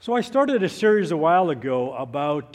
So I started a series a while ago about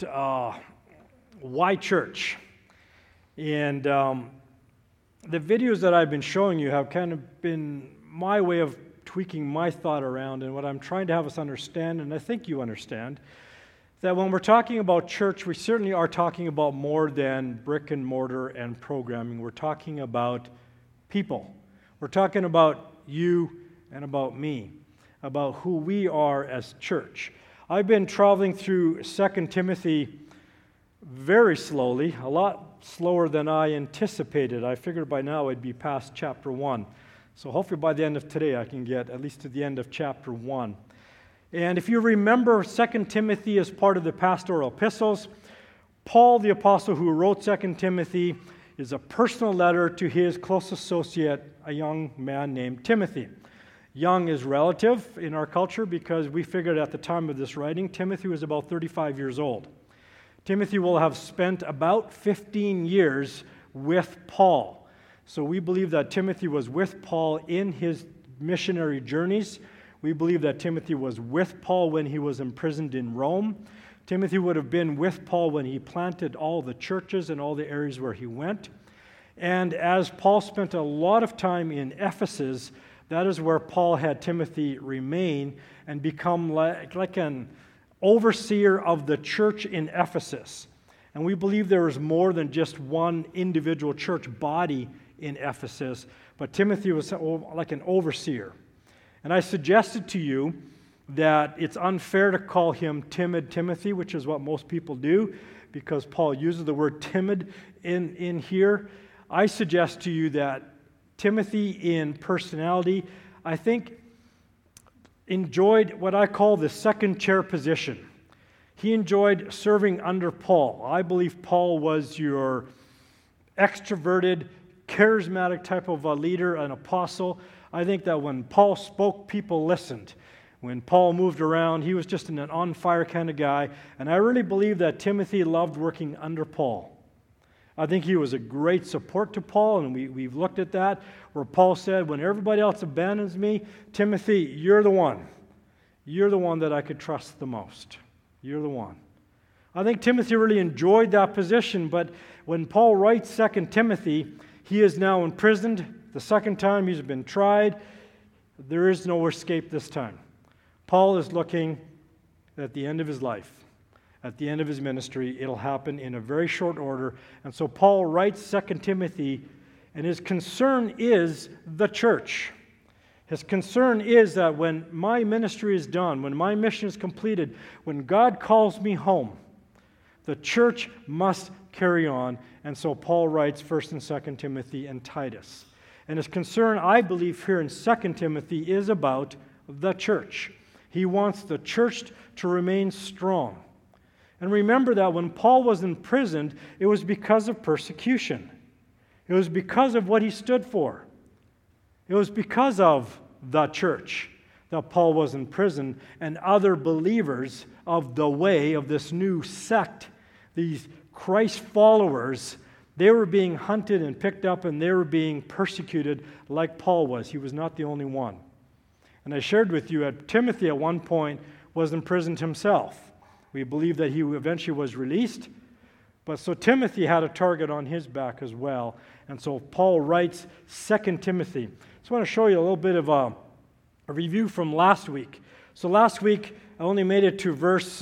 why church. And the videos that I've been showing you have kind of been my way of tweaking my thought around and what I'm trying to have us understand, and I think you understand, that when we're talking about church, we certainly are talking about more than brick and mortar and programming. We're talking about people. We're talking about you and about me, about who we are as church. I've been traveling through 2 Timothy very slowly, a lot slower than I anticipated. I figured by now I'd be past chapter 1. So hopefully by the end of today I can get at least to the end of chapter 1. And if you remember, 2 Timothy is part of the pastoral epistles. Paul, the apostle who wrote 2 Timothy, is a personal letter to his close associate, a young man named Timothy. Young is relative in our culture because we figured at the time of this writing, Timothy was about 35 years old. Timothy will have spent about 15 years with Paul. So we believe that Timothy was with Paul in his missionary journeys. We believe that Timothy was with Paul when he was imprisoned in Rome. Timothy would have been with Paul when he planted all the churches and all the areas where he went. And as Paul spent a lot of time in Ephesus, that is where Paul had Timothy remain and become like an overseer of the church in Ephesus. And we believe there is more than just one individual church body in Ephesus, but Timothy was like an overseer. And I suggested to you that it's unfair to call him timid Timothy, which is what most people do, because Paul uses the word timid in here. I suggest to you that Timothy, in personality, I think, enjoyed what I call the second chair position. He enjoyed serving under Paul. I believe Paul was your extroverted, charismatic type of a leader, an apostle. I think that when Paul spoke, people listened. When Paul moved around, he was just an on-fire kind of guy. And I really believe that Timothy loved working under Paul. I think he was a great support to Paul, and we've looked at that, where Paul said, when everybody else abandons me, Timothy, you're the one. You're the one that I could trust the most. You're the one. I think Timothy really enjoyed that position, but when Paul writes 2 Timothy, he is now imprisoned. The second time he's been tried. There is no escape this time. Paul is looking at the end of his life. At the end of his ministry, it'll happen in a very short order. And so Paul writes 2 Timothy, and his concern is the church. His concern is that when my ministry is done, when my mission is completed, when God calls me home, the church must carry on. And so Paul writes 1 and 2 Timothy and Titus. And his concern, I believe, here in 2 Timothy is about the church. He wants the church to remain strong. And remember that when Paul was imprisoned, it was because of persecution. It was because of what he stood for. It was because of the church that Paul was in prison, and other believers of the way, of this new sect, these Christ followers, they were being hunted and picked up, and they were being persecuted like Paul was. He was not the only one. And I shared with you that Timothy at one point was imprisoned himself. We believe that he eventually was released. But so Timothy had a target on his back as well. And so Paul writes 2 Timothy. I just want to show you a little bit of a review from last week. So last week, I only made it to verse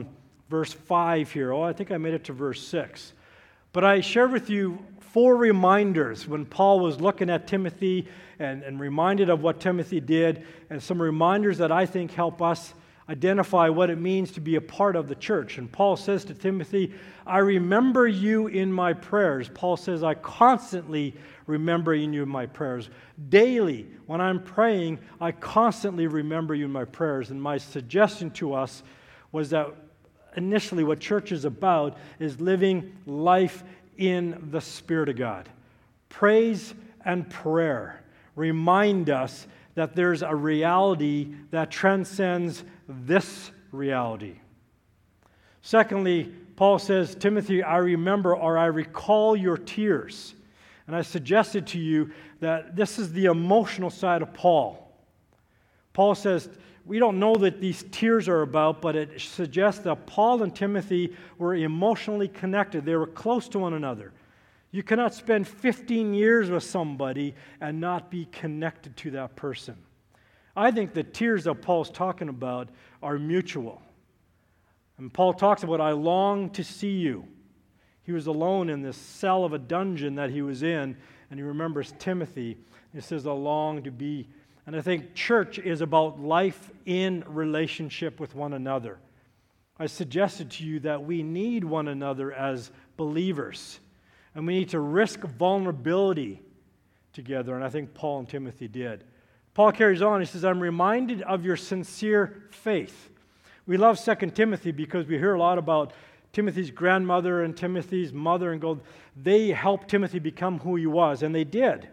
5 here. Oh, I think I made it to verse 6. But I shared with you 4 reminders when Paul was looking at Timothy and reminded of what Timothy did, and some reminders that I think help us identify what it means to be a part of the church. And Paul says to Timothy, I remember you in my prayers. Paul says, I constantly remember you in my prayers. Daily, when I'm praying, I constantly remember you in my prayers. And my suggestion to us was that initially what church is about is living life in the Spirit of God. Praise and prayer remind us that there's a reality that transcends this reality. Secondly, Paul says, Timothy, I remember or I recall your tears. And I suggested to you that this is the emotional side of Paul. Paul says, we don't know that these tears are about, but it suggests that Paul and Timothy were emotionally connected. They were close to one another. You cannot spend 15 years with somebody and not be connected to that person. I think the tears that Paul's talking about are mutual. And Paul talks about, I long to see you. He was alone in this cell of a dungeon that he was in, and he remembers Timothy. He says, I long to be. And I think church is about life in relationship with one another. I suggested to you that we need one another as believers, and we need to risk vulnerability together, and I think Paul and Timothy did. Paul carries on, he says, I'm reminded of your sincere faith. We love 2 Timothy because we hear a lot about Timothy's grandmother and Timothy's mother, and go, they helped Timothy become who he was, and they did.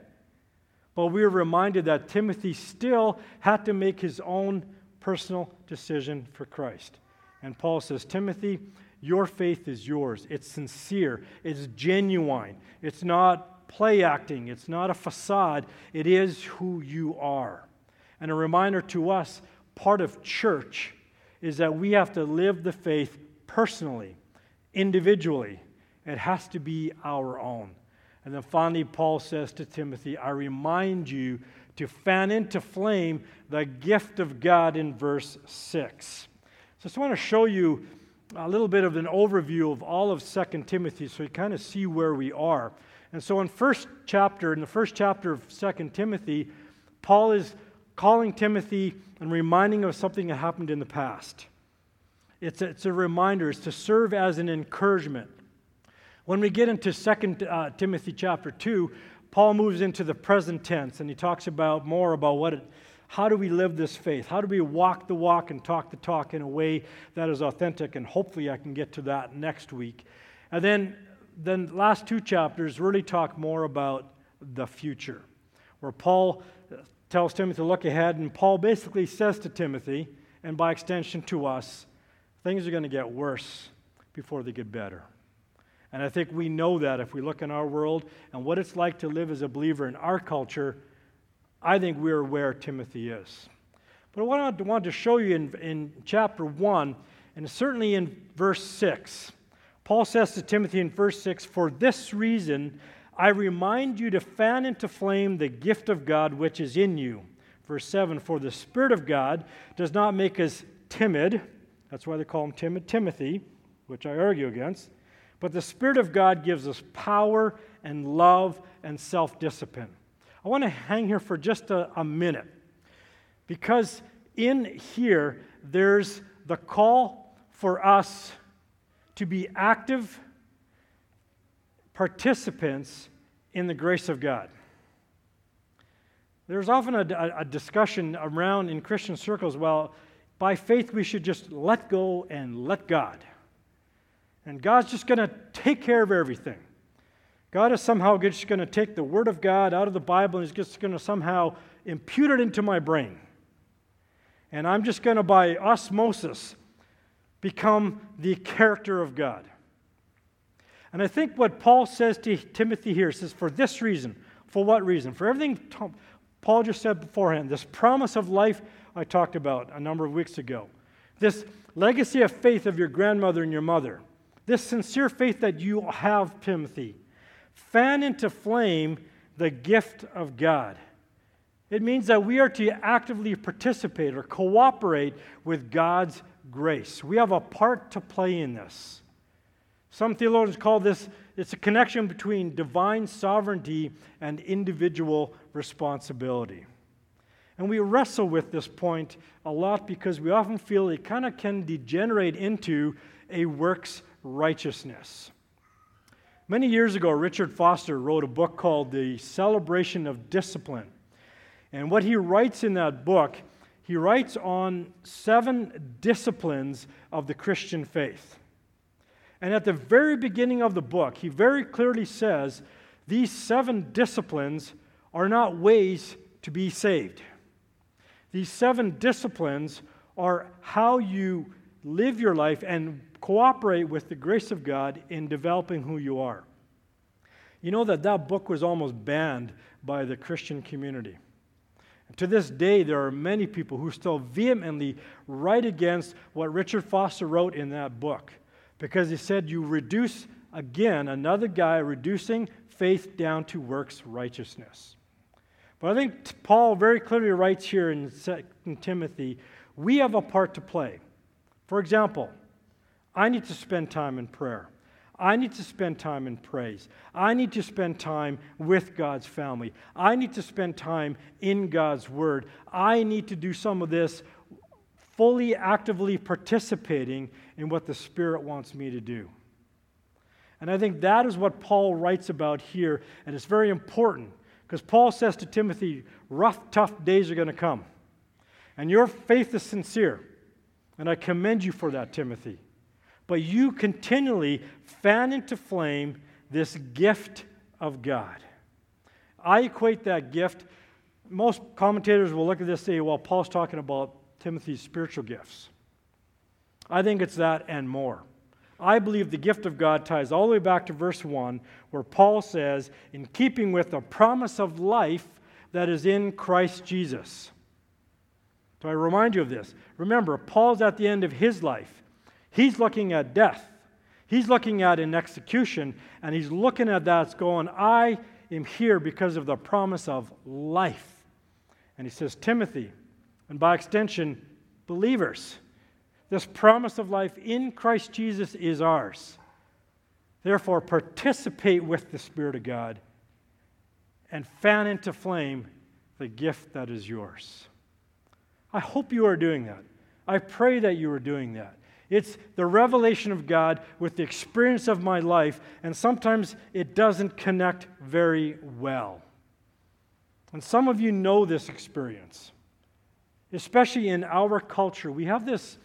But we are reminded that Timothy still had to make his own personal decision for Christ. And Paul says, Timothy, your faith is yours. It's sincere. It's genuine. It's not play acting. It's not a facade. It is who you are. And a reminder to us, part of church is that we have to live the faith personally, individually. It has to be our own. And then finally, Paul says to Timothy, I remind you to fan into flame the gift of God in verse 6. So I just want to show you a little bit of an overview of all of 2 Timothy so you kind of see where we are. And so in the first chapter of 2 Timothy, Paul is calling Timothy and reminding of something that happened in the past. It's a reminder. It's to serve as an encouragement. When we get into 2 Timothy chapter 2, Paul moves into the present tense, and he talks more about how do we live this faith? How do we walk the walk and talk the talk in a way that is authentic? And hopefully I can get to that next week. And then the last two chapters really talk more about the future, where Paul tells Timothy to look ahead, and Paul basically says to Timothy, and by extension to us, things are going to get worse before they get better. And I think we know that if we look in our world and what it's like to live as a believer in our culture, I think we're where Timothy is. But what I want to show you in chapter 1, and certainly in verse 6, Paul says to Timothy in verse 6, for this reason I remind you to fan into flame the gift of God which is in you. Verse 7, for the Spirit of God does not make us timid. That's why they call him timid Timothy, which I argue against. But the Spirit of God gives us power and love and self-discipline. I want to hang here for just a minute, because in here there's the call for us to be active participants in the grace of God. There's often a discussion around in Christian circles, well, by faith we should just let go and let God. And God's just going to take care of everything. God is somehow just going to take the Word of God out of the Bible and He's just going to somehow impute it into my brain. And I'm just going to, by osmosis, become the character of God. And I think what Paul says to Timothy here says, for this reason. For what reason? For everything Paul just said beforehand, this promise of life I talked about a number of weeks ago, this legacy of faith of your grandmother and your mother, this sincere faith that you have, Timothy, fan into flame the gift of God. It means that we are to actively participate or cooperate with God's grace. We have a part to play in this. Some theologians call this, it's a connection between divine sovereignty and individual responsibility. And we wrestle with this point a lot because we often feel it kind of can degenerate into a works righteousness. Many years ago, Richard Foster wrote a book called The Celebration of Discipline. And what he writes in that book, he writes on 7 disciplines of the Christian faith. And at the very beginning of the book, he very clearly says these 7 disciplines are not ways to be saved. These 7 disciplines are how you live your life and cooperate with the grace of God in developing who you are. You know that book was almost banned by the Christian community. And to this day, there are many people who still vehemently write against what Richard Foster wrote in that book, because he said you reduce, again, another guy reducing faith down to works righteousness. But I think Paul very clearly writes here in 2 Timothy, we have a part to play. For example, I need to spend time in prayer. I need to spend time in praise. I need to spend time with God's family. I need to spend time in God's Word. I need to do some of this fully, actively participating in what the Spirit wants me to do. And I think that is what Paul writes about here, and it's very important, because Paul says to Timothy, rough, tough days are going to come. And your faith is sincere, and I commend you for that, Timothy. But you continually fan into flame this gift of God. I equate that gift, most commentators will look at this and say, well, Paul's talking about Timothy's spiritual gifts. I think it's that and more. I believe the gift of God ties all the way back to verse 1, where Paul says, in keeping with the promise of life that is in Christ Jesus. So I remind you of this. Remember, Paul's at the end of his life. He's looking at death. He's looking at an execution, and he's looking at that going, I am here because of the promise of life. And he says, Timothy, and by extension, believers, this promise of life in Christ Jesus is ours. Therefore, participate with the Spirit of God and fan into flame the gift that is yours. I hope you are doing that. I pray that you are doing that. It's the revelation of God with the experience of my life, and sometimes it doesn't connect very well. And some of you know this experience, especially in our culture. We have this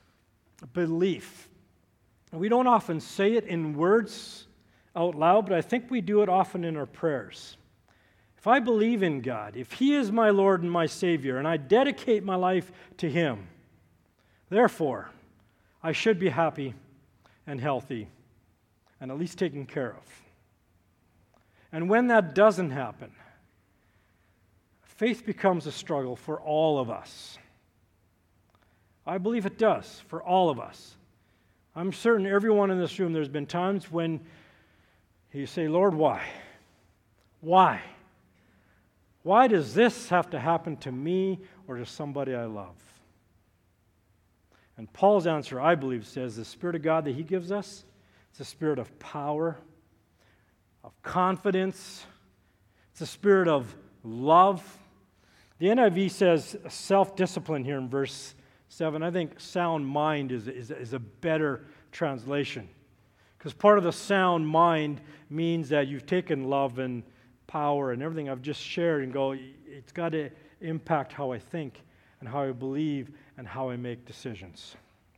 belief. We don't often say it in words out loud, but I think we do it often in our prayers. If I believe in God, if He is my Lord and my Savior, and I dedicate my life to Him, therefore, I should be happy and healthy and at least taken care of. And when that doesn't happen, faith becomes a struggle for all of us. I believe it does for all of us. I'm certain everyone in this room, there's been times when you say, Lord, why? Why? Why does this have to happen to me or to somebody I love? And Paul's answer, I believe, says the Spirit of God that he gives us, it's a spirit of power, of confidence, it's a spirit of love. The NIV says self-discipline here in verse 7. I think sound mind is a better translation. Because part of the sound mind means that you've taken love and power and everything I've just shared and go, it's got to impact how I think and how I believe and how I make decisions.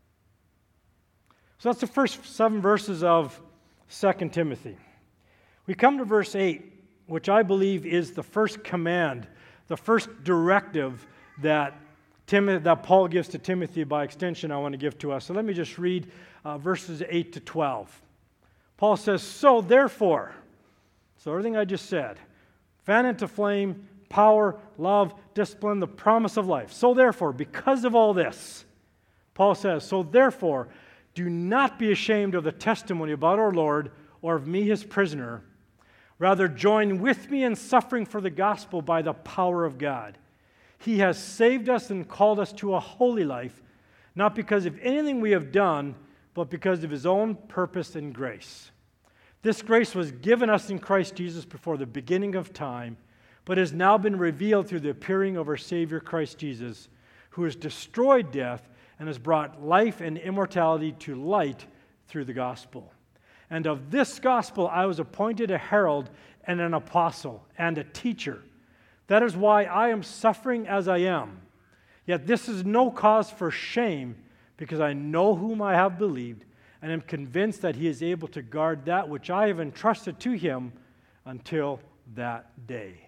So that's the first 7 verses of 2 Timothy. We come to verse 8, which I believe is the first command, the first directive that Paul gives to Timothy. By extension, I want to give to us. So let me just read verses 8 to 12. Paul says, so therefore, so everything I just said, fan into flame, power, love, discipline, the promise of life. So therefore, because of all this, Paul says, so therefore, do not be ashamed of the testimony about our Lord or of me, his prisoner. Rather, join with me in suffering for the gospel by the power of God. He has saved us and called us to a holy life, not because of anything we have done, but because of his own purpose and grace. This grace was given us in Christ Jesus before the beginning of time, but has now been revealed through the appearing of our Savior Christ Jesus, who has destroyed death and has brought life and immortality to light through the gospel. And of this gospel I was appointed a herald and an apostle and a teacher. That is why I am suffering as I am. Yet this is no cause for shame, because I know whom I have believed, and am convinced that he is able to guard that which I have entrusted to him until that day.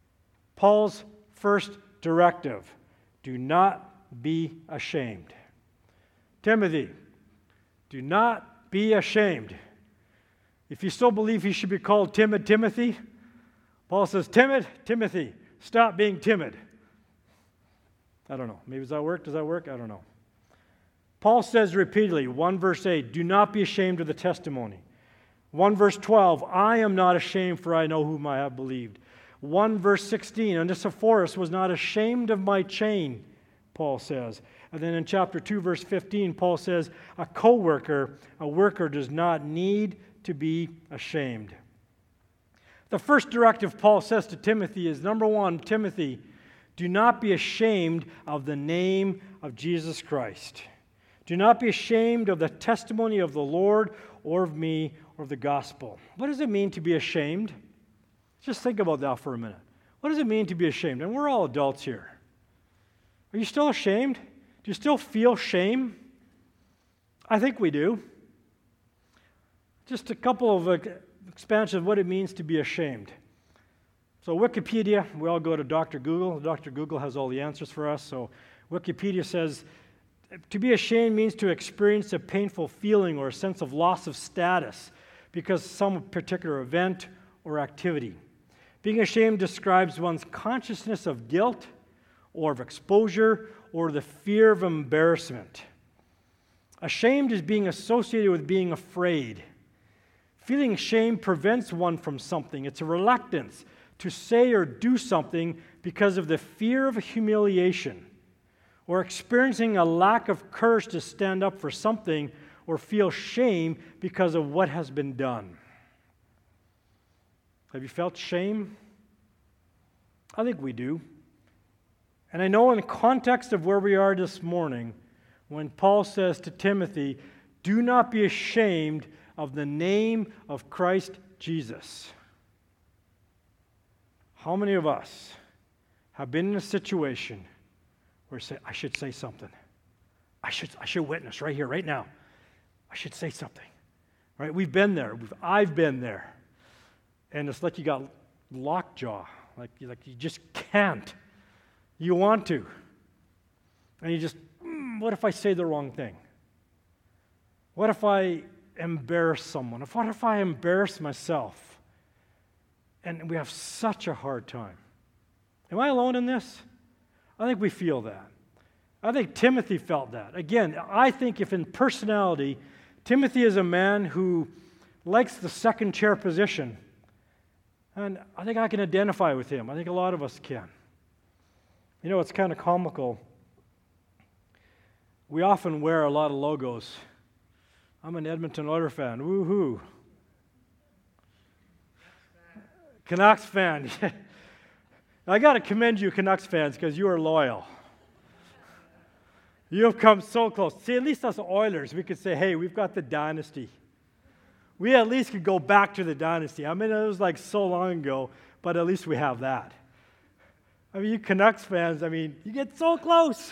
Paul's first directive, do not be ashamed. Timothy, do not be ashamed. If you still believe he should be called timid Timothy, Paul says, timid Timothy, stop being timid. I don't know. Maybe does that work? Does that work? I don't know. Paul says repeatedly, 1 verse 8, do not be ashamed of the testimony. 1 verse 12, I am not ashamed, for I know whom I have believed. 1 verse 16, Onesiphorus was not ashamed of my chain, Paul says. And then in chapter 2, verse 15, Paul says, a worker does not need to be ashamed. The first directive Paul says to Timothy is, number one, Timothy, do not be ashamed of the name of Jesus Christ. Do not be ashamed of the testimony of the Lord or of me or of the gospel. What does it mean to be ashamed? Just think about that for a minute. What does it mean to be ashamed? And we're all adults here. Are you still ashamed? Do you still feel shame? I think we do. Just a couple of expansions of what it means to be ashamed. So Wikipedia, we all go to Dr. Google. Dr. Google has all the answers for us. So Wikipedia says, to be ashamed means to experience a painful feeling or a sense of loss of status because of some particular event or activity. Being ashamed describes one's consciousness of guilt or of exposure or the fear of embarrassment. Ashamed is being associated with being afraid. Feeling shame prevents one from something. It's a reluctance to say or do something because of the fear of humiliation, or experiencing a lack of courage to stand up for something or feel shame because of what has been done. Have you felt shame? I think we do. And I know in the context of where we are this morning, when Paul says to Timothy, do not be ashamed of the name of Christ Jesus. How many of us have been in a situation where say, I should say something. I should witness right here, right now. I should say something. Right? We've been there. I've been there. And it's like you got lockjaw. Like you just can't. You want to. And you just, what if I say the wrong thing? What if I embarrass someone? What if I embarrass myself? And we have such a hard time. Am I alone in this? I think we feel that. I think Timothy felt that. Again, I think if in personality, Timothy is a man who likes the second chair position. And I think I can identify with him. I think a lot of us can. You know, it's kind of comical. We often wear a lot of logos. I'm an Edmonton Oilers fan. Woo-hoo. Canucks fan. I got to commend you, Canucks fans, because you are loyal. You have come so close. See, at least us Oilers, we could say, hey, we've got the dynasty. We at least could go back to the dynasty. I mean, it was like so long ago, but at least we have that. I mean, you Canucks fans, I mean, you get so close.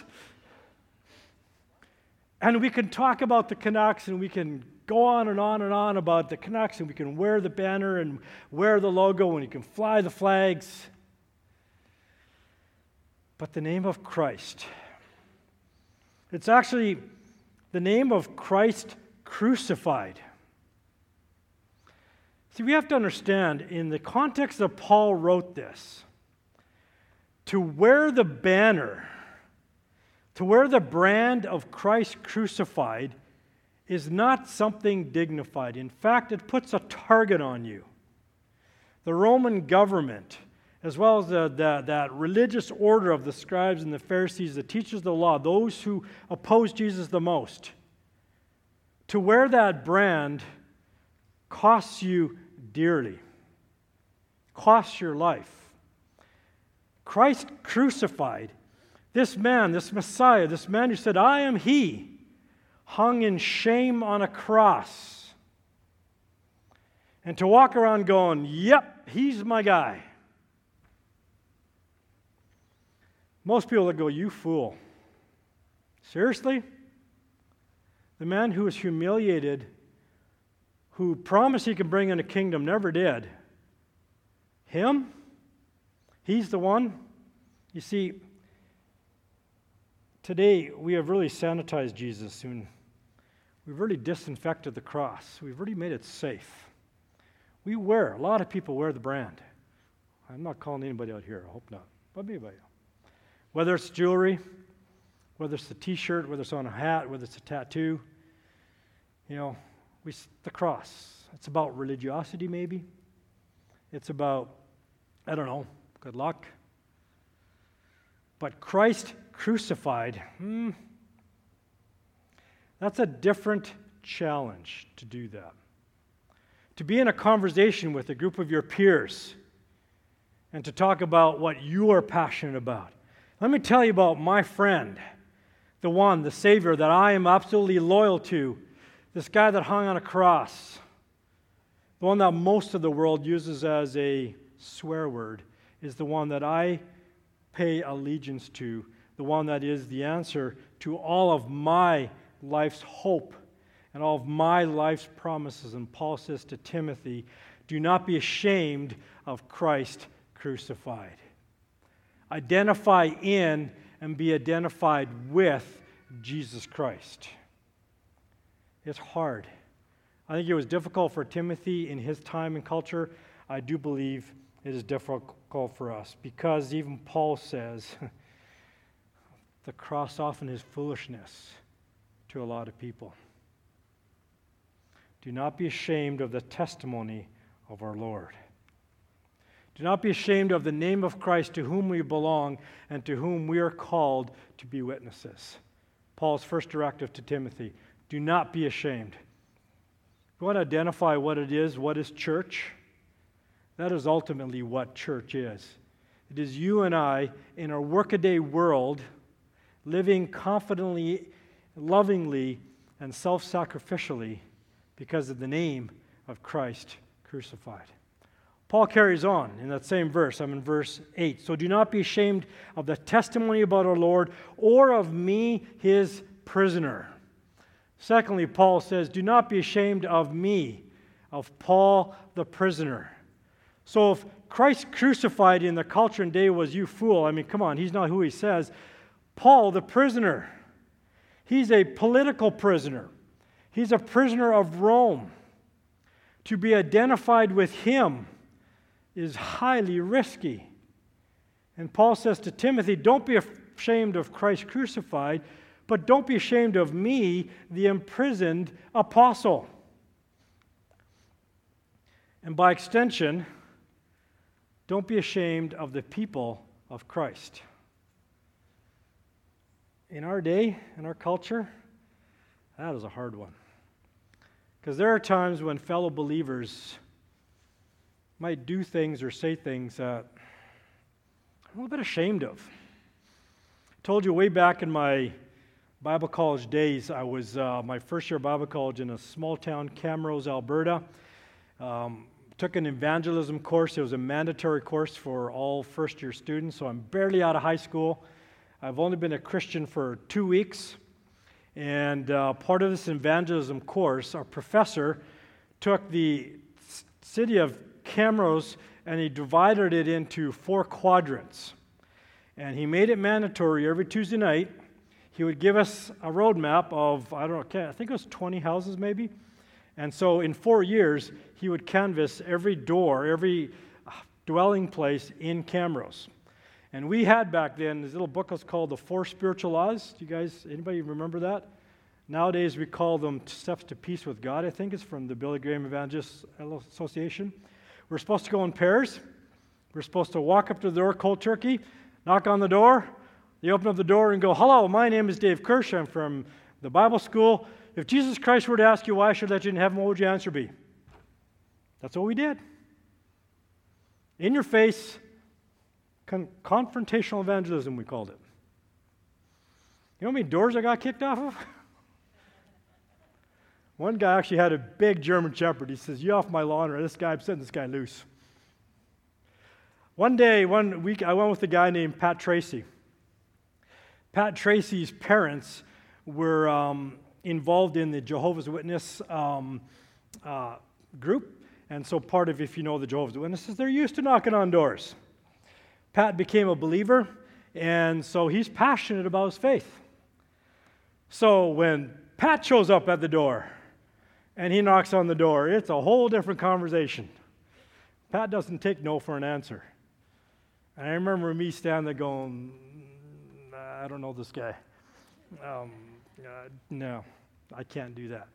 And we can talk about the Canucks, and we can go on and on and on about the Canucks, and we can wear the banner and wear the logo, and you can fly the flags. But the name of Christ, it's actually the name of Christ crucified. See, we have to understand, in the context that Paul wrote this, to wear the banner, to wear the brand of Christ crucified is not something dignified. In fact, it puts a target on you. The Roman government, as well as that religious order of the scribes and the Pharisees, the teachers of the law, those who oppose Jesus the most, to wear that brand costs you dearly, costs your life. Christ crucified, this man, this Messiah, this man who said, I am he, hung in shame on a cross. And to walk around going, yep, he's my guy. Most people would go, you fool. Seriously? The man who was humiliated, who promised he could bring in a kingdom, never did. Him? He's the one? You see, today we have really sanitized Jesus. We've really disinfected the cross. We've really made it safe. A lot of people wear the brand. I'm not calling anybody out here, I hope not. But maybe I am. Whether it's jewelry, whether it's a t-shirt, whether it's on a hat, whether it's a tattoo. The cross. It's about religiosity, maybe. It's about, I don't know, good luck. But Christ crucified, that's a different challenge to do that. To be in a conversation with a group of your peers and to talk about what you are passionate about. Let me tell you about my friend, the Savior that I am absolutely loyal to, this guy that hung on a cross, the one that most of the world uses as a swear word, is the one that I pay allegiance to, the one that is the answer to all of my life's hope and all of my life's promises. And Paul says to Timothy, do not be ashamed of Christ crucified. Identify in and be identified with Jesus Christ. It's hard. I think it was difficult for Timothy in his time and culture. I do believe it is difficult for us because even Paul says the cross often is foolishness to a lot of people. Do not be ashamed of the testimony of our Lord. Do not be ashamed of the name of Christ to whom we belong and to whom we are called to be witnesses. Paul's first directive to Timothy, do not be ashamed. You want to identify what it is, what is church? That is ultimately what church is. It is you and I in our workaday world living confidently, lovingly, and self-sacrificially because of the name of Christ crucified. Paul carries on in that same verse. I'm in verse 8. So do not be ashamed of the testimony about our Lord or of me, his prisoner. Secondly, Paul says, do not be ashamed of me, of Paul the prisoner. So if Christ crucified in the culture and day was you fool, come on, he's not who he says. Paul the prisoner, he's a political prisoner. He's a prisoner of Rome. To be identified with him is highly risky. And Paul says to Timothy, don't be ashamed of Christ crucified, but don't be ashamed of me, the imprisoned apostle. And by extension, don't be ashamed of the people of Christ. In our day, in our culture, that is a hard one. Because there are times when fellow believers might do things or say things that I'm a little bit ashamed of. I told you way back in my Bible college days, I was my first year of Bible college in a small town, Camrose, Alberta. Took an evangelism course. It was a mandatory course for all first-year students, so I'm barely out of high school. I've only been a Christian for 2 weeks. And part of this evangelism course, our professor took the city of Camrose and he divided it into 4 quadrants. And he made it mandatory every Tuesday night. He would give us a roadmap of, I think it was 20 houses maybe. And so in 4 years, he would canvass every door, every dwelling place in Camrose. And we had back then, this little book was called The 4 Spiritual Laws. Do you guys, anybody remember that? Nowadays we call them Steps to Peace with God, I think it's from the Billy Graham Evangelist Association. We're supposed to go in pairs. We're supposed to walk up to the door cold turkey, knock on the door. You open up the door and go, hello, my name is Dave Kirsch. I'm from the Bible school. If Jesus Christ were to ask you why I should let you in heaven, what would your answer be? That's what we did. In your face, confrontational evangelism, we called it. You know how many doors I got kicked off of? One guy actually had a big German Shepherd. He says, you off my lawn, or I'm setting this guy loose. One week, I went with a guy named Pat Tracy. Pat Tracy's parents were involved in the Jehovah's Witness group. And so part of, if you know the Jehovah's Witnesses, they're used to knocking on doors. Pat became a believer, and so he's passionate about his faith. So when Pat shows up at the door and he knocks on the door, it's a whole different conversation. Pat doesn't take no for an answer. And I remember me standing there going, I don't know this guy. No, I can't do that.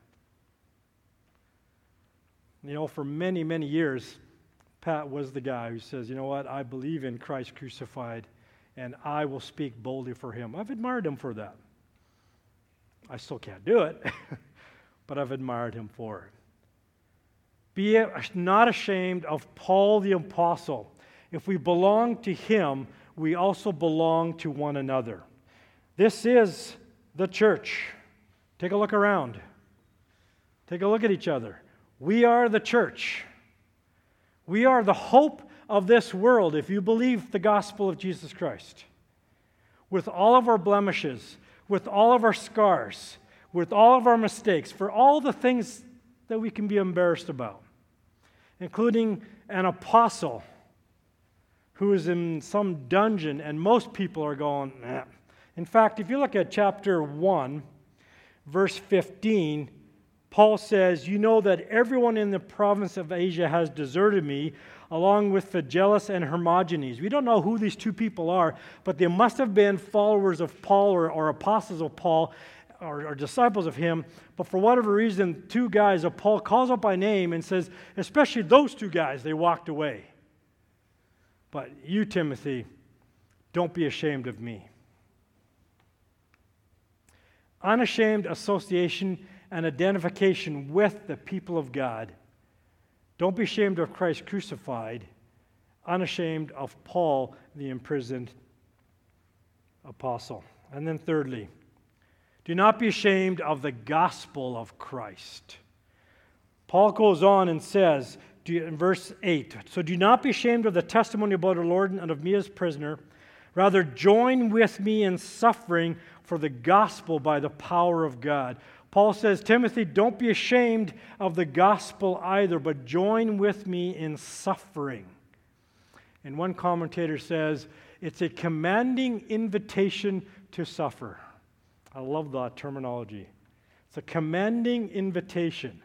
For many, many years, Pat was the guy who says, you know what, I believe in Christ crucified, and I will speak boldly for him. I've admired him for that. I still can't do it, but I've admired him for it. Be not ashamed of Paul the apostle. If we belong to him, we also belong to one another. This is the church. Take a look around. Take a look at each other. We are the church. We are the hope of this world if you believe the gospel of Jesus Christ. With all of our blemishes, with all of our scars, with all of our mistakes, for all the things that we can be embarrassed about, including an apostle who is in some dungeon and most people are going, nah. In fact, if you look at chapter 1, verse 15, Paul says, you know that everyone in the province of Asia has deserted me, along with Phygellus and Hermogenes. We don't know who these two people are, but they must have been followers of Paul or apostles of Paul or disciples of him. But for whatever reason, two guys of Paul calls up by name and says, especially those two guys, they walked away. But you, Timothy, don't be ashamed of me. Unashamed association and identification with the people of God. Don't be ashamed of Christ crucified, unashamed of Paul, the imprisoned apostle. And then thirdly, do not be ashamed of the gospel of Christ. Paul goes on and says, in verse 8, so do not be ashamed of the testimony about our Lord and of me as prisoner. Rather, join with me in suffering for the gospel by the power of God. Paul says, Timothy, don't be ashamed of the gospel either, but join with me in suffering. And one commentator says, it's a commanding invitation to suffer. I love that terminology. It's a commanding invitation.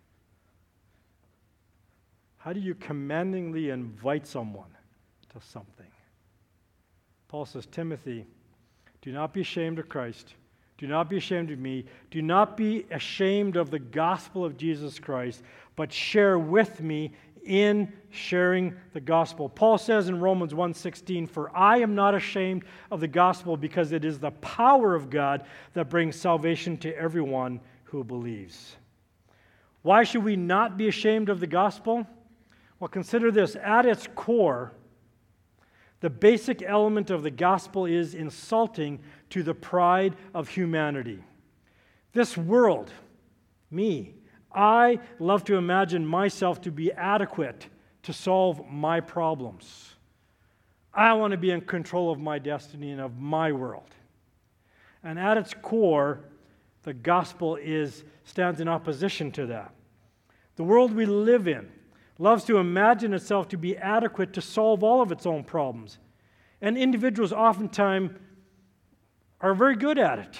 How do you commandingly invite someone to something? Paul says, Timothy, do not be ashamed of Christ. Do not be ashamed of me. Do not be ashamed of the gospel of Jesus Christ, but share with me in sharing the gospel. Paul says in Romans 1:16, for I am not ashamed of the gospel because it is the power of God that brings salvation to everyone who believes. Why should we not be ashamed of the gospel? Well, consider this. At its core, the basic element of the gospel is insulting to the pride of humanity. This world, me, I love to imagine myself to be adequate to solve my problems. I want to be in control of my destiny and of my world. And at its core, the gospel stands in opposition to that. The world we live in loves to imagine itself to be adequate to solve all of its own problems. And individuals oftentimes are very good at it.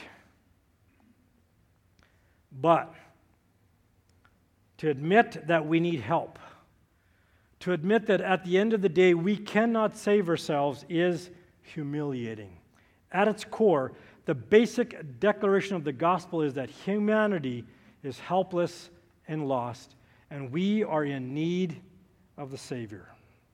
But to admit that we need help, to admit that at the end of the day we cannot save ourselves is humiliating. At its core, the basic declaration of the gospel is that humanity is helpless and lost, and we are in need of the Savior.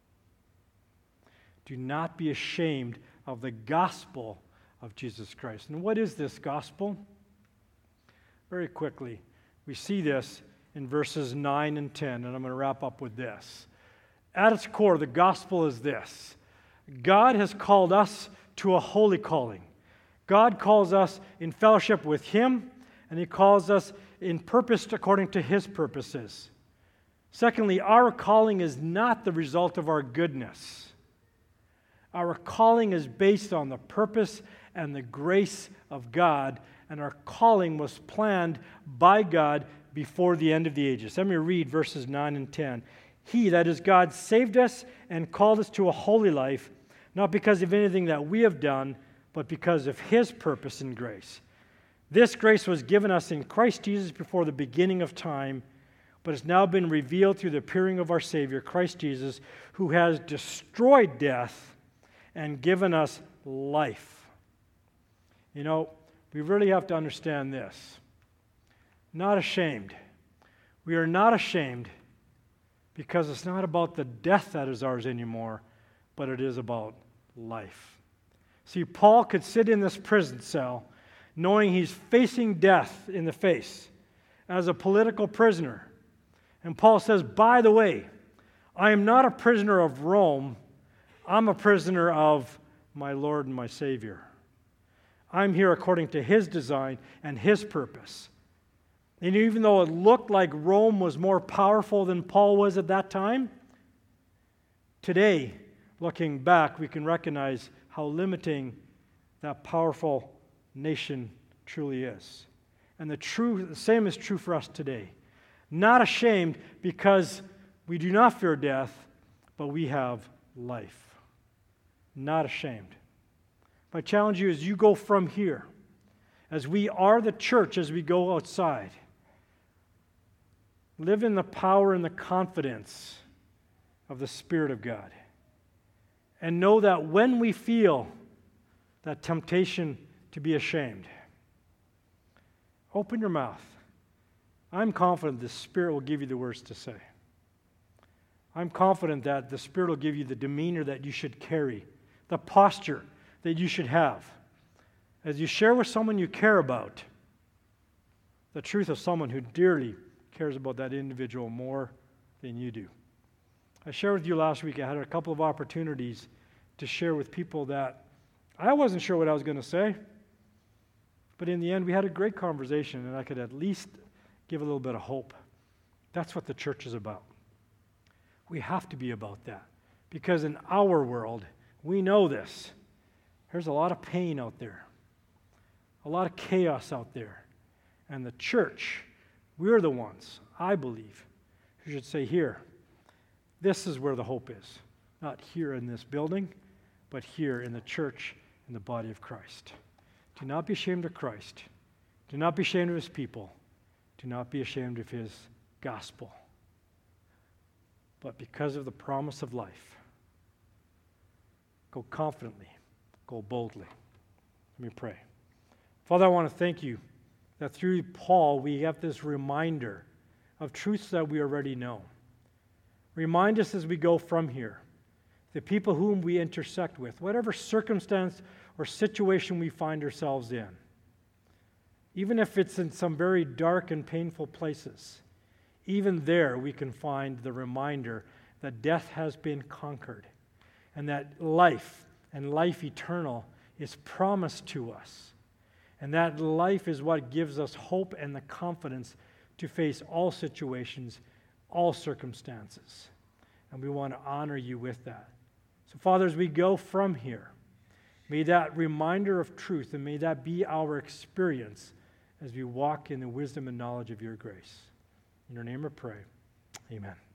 Do not be ashamed of the gospel of Jesus Christ. And what is this gospel? Very quickly, we see this in verses 9 and 10, and I'm going to wrap up with this. At its core, the gospel is this. God has called us to a holy calling. God calls us in fellowship with Him, and He calls us in purpose according to His purposes. Secondly, our calling is not the result of our goodness. Our calling is based on the purpose and the grace of God, and our calling was planned by God before the end of the ages. Let me read verses 9 and 10. He, that is God, saved us and called us to a holy life, not because of anything that we have done, but because of His purpose and grace. This grace was given us in Christ Jesus before the beginning of time, but has now been revealed through the appearing of our Savior, Christ Jesus, who has destroyed death and given us life. You know, we really have to understand this. Not ashamed. We are not ashamed because it's not about the death that is ours anymore, but it is about life. See, Paul could sit in this prison cell knowing he's facing death in the face as a political prisoner. And Paul says, by the way, I am not a prisoner of Rome. I'm a prisoner of my Lord and my Savior. I'm here according to His design and His purpose. And even though it looked like Rome was more powerful than Paul was at that time, today, looking back, we can recognize how limiting that powerful nation truly is. And the same is true for us today. Not ashamed because we do not fear death, but we have life. Not ashamed. My challenge you as you go from here, as we are the church, as we go outside, live in the power and the confidence of the Spirit of God. And know that when we feel that temptation to be ashamed, open your mouth. I'm confident the Spirit will give you the words to say. I'm confident that the Spirit will give you the demeanor that you should carry, the posture that you should have. As you share with someone you care about the truth of someone who dearly cares about that individual more than you do. I shared with you last week, I had a couple of opportunities to share with people that I wasn't sure what I was going to say, but in the end we had a great conversation and I could at least give a little bit of hope. That's what the church is about. We have to be about that because in our world, we know this. There's a lot of pain out there, a lot of chaos out there, and the church, we're the ones, I believe, who should say, here, this is where the hope is. Not here in this building, but here in the church, in the body of Christ. Do not be ashamed of Christ. Do not be ashamed of His people. Do not be ashamed of His gospel. But because of the promise of life, go confidently, go boldly. Let me pray. Father, I want to thank you that through Paul we have this reminder of truths that we already know. Remind us as we go from here, the people whom we intersect with, whatever circumstance or situation we find ourselves in, even if it's in some very dark and painful places, even there we can find the reminder that death has been conquered and that life and life eternal is promised to us. And that life is what gives us hope and the confidence to face all situations, all circumstances. And we want to honor you with that. So, Father, as we go from here, may that reminder of truth and may that be our experience as we walk in the wisdom and knowledge of your grace. In your name I pray. Amen.